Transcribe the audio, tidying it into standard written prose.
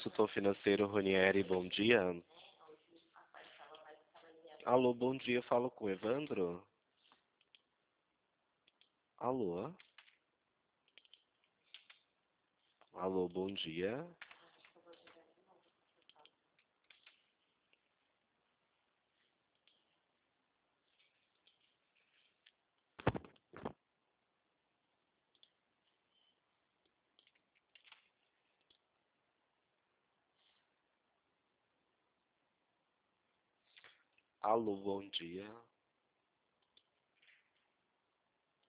consultor financeiro Ronieri, bom dia. Alô, bom dia, falo com o Evandro. Alô? Alô, bom dia. Alô, bom dia.